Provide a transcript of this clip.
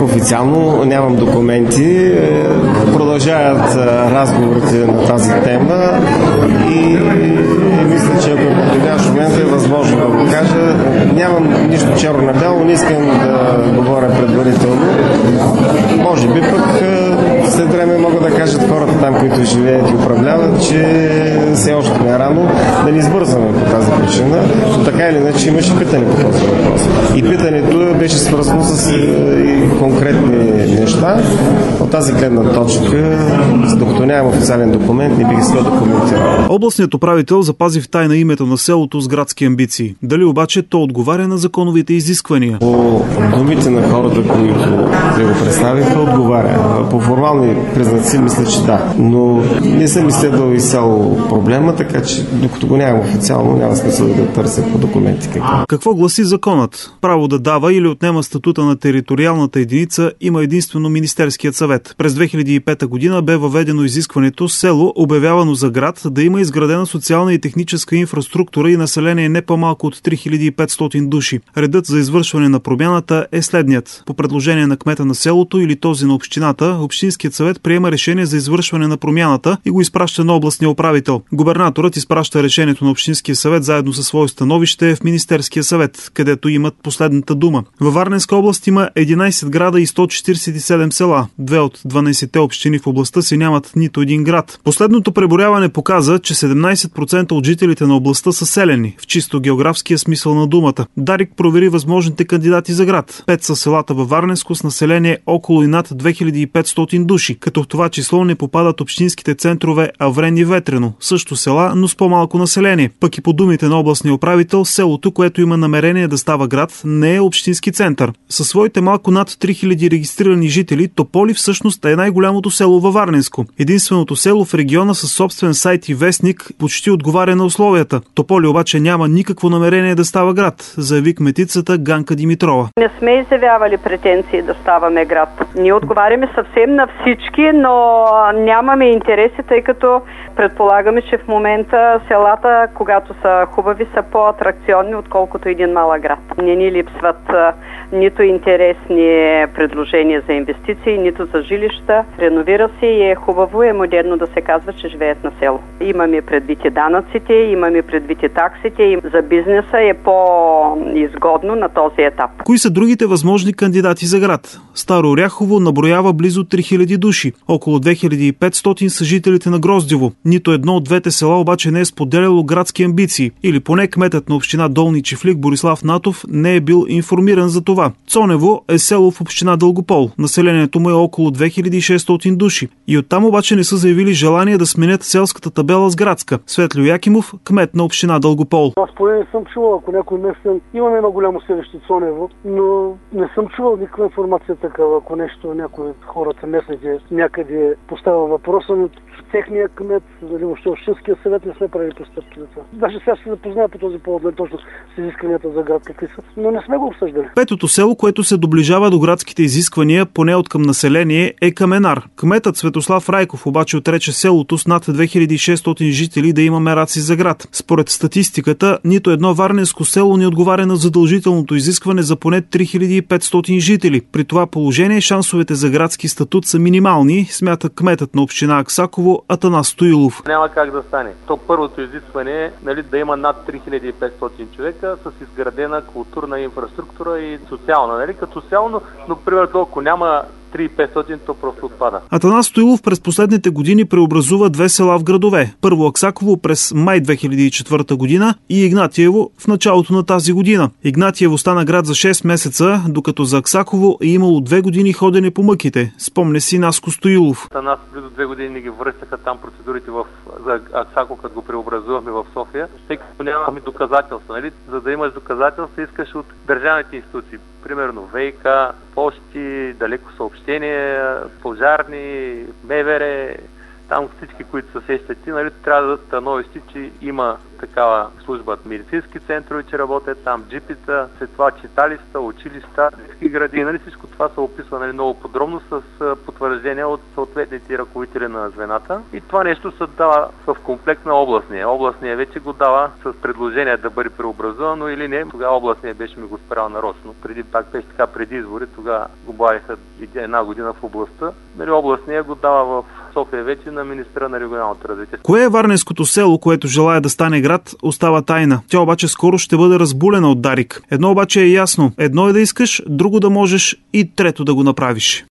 официално, нямам документи. Продължават разговорите на тази тема и мисля, че ако в подходящ момент е възможно да го кажа. Нямам нищо черно на бяло, не искам да говоря предварително. Може би пък след време могат да кажат хората там, които живеят и управляват, че все още не е рано да не избързваме по тази причина. Но така или иначе имаше питане по този въпрос. И питането беше свързано с конкретни неща. От тази гледна точка, докато нямам официален документ, не бих искал да коментирам. Областният управител запази в тайна името на селото с градски амбиции. Дали обаче то отговаря на законовите изисквания? По думите на хората, които го представиха, отговаря. По формални признаци мисля, че да. Но не съм изследвал изцяло проблема, така че докато го нямам официално, няма смисъл да търся по документи. Какво гласи законът? Право да дава или отнема статута на териториалната единица има единствено Министерският съвет. През 2005 година бе въведено изискването село, обявявано за град, да има изградена социална и техническа инфраструктура и население не по-малко от 3500 души. Редът за извършване на промяната е следният. По предложение на кмета на селото или този на общината, Общинският съвет приема решение за извършване на промяната и го изпраща на областния управител. Губернаторът изпраща решението на Общинския съвет заедно със свое становище в Министерския съвет, където имат последната дума. Във Варненска област има 11 града и 147 села. 2 от 12-те общини в областта си нямат нито един град. Последното преброяване показа, че 17% от жителите на областта са селени, в чисто географския смисъл на думата. Дарик провери възможните кандидати за град. 5 са селата във Варненско с население около и над 2500 души, като в това число не попадат общинските центрове Аврен и Ветрено, също села, но с по-малко население. Пък и по думите на областния управител, селото, което има намерение да става град, не е общински център. Със своите малко над 3000 регистрирани жители, Тополи всъщност е най-голямото село във Варненско. Единственото село в региона със собствен сайт и вестник почти отговаря на условията. Тополи обаче няма никакво намерение да става град, заяви кметицата Ганка Димитрова. Не сме изявявали претенции да ставаме град. Ние отговаряме съвсем на всички, но нямаме интереси, тъй като предполагаме, че в момента селата, когато са хубави, са по-атракционни, отколкото един малък град. Не ни липсват нито интересни предложения за инвестиции, нито за жилища. Реновира се и е хубаво и модерно да се казва, че живеят на село. Имаме предвид и данъците, имаме предвид и таксите, и за бизнеса е по-изгодно на този етап. Кои са другите възможни кандидати за град? Старо Оряхово наброява близо 3000 души. Около 2500 са жителите на Гроздьово. Нито едно от двете села обаче не е споделяло градски амбиции. Или поне кметът на община Долни Чифлик Борислав Натов не е бил информиран за това. Цонево е село в община Дългопол. Населението му е около 2600 души. И оттам обаче не са заявили желание да сменят селската табела с градска. Светлио Якимов, кмет на община Дългопол. Аз поне не съм чувал, ако някой местен... Имаме едно голямо селище Цонево, но не съм чувал никаква информация такава, ако нещо някой от хората местните някъде поставя въпроса, но техния кмет, дали въобще общинския съвет не сме правили постъпки за това. Даже сега се запозная по този повод, точно с изискванията за град какви са, но не сме го обсъждали. Петото село, което се доближава до градските изисквания, поне от към население, е Каменар. Кметът Светослав Райков обаче отрече селото с над 2600 жители да има мераци за град. Според статистиката, нито едно варненско село не отговаря на задължителното изискване за поне 3500 жители. При това положение шансовете за градски статут са минимални, смята кметът на община Аксаково Атанас Стоилов. Няма как да стане. То първото изискване е да има над 3500 човека с изградена културна инфраструктура и социална. Като социално, но примерно ако няма 3500, то просто отпада. Атанас Стоилов през последните години преобразува две села в градове. Първо Аксаково през май 2004 година и Игнатиево в началото на тази година. Игнатиево стана град за 6 месеца, докато за Аксаково е имало 2 години ходене по мъките. Спомня си Наско Стоилов. Нас близо 2 години ги връщаха там процедурите за Аксаково, като го преобразувахме в София, тъй като нямахме доказателства. За да имаш доказателства, искаш от държавните институции. Примерно ВИК, почти, далеко съобщения, пожарни, МВР, Там всички, които се сещат, нали, трябва да дадат становище, че има такава служба, медицински центрове, че работят там, джипита, след това читалища, училища, детски градини. Нали, всичко това се описва, нали, много подробно с потвърждения от съответните ръководители на звената. И това нещо се дава в комплект на областния. Областния вече го дава с предложение да бъде преобразувано или не. Тогава областния беше ми го спрял нарочно. Преди избори, тогава го бавиха една година в областта. Нали, областния го дава в София вече на министра на регионалното развитие. Кое е варненското село, което желая да стане град, остава тайна. Тя обаче скоро ще бъде разбулена от Дарик. Едно обаче е ясно. Едно е да искаш, друго да можеш и трето да го направиш.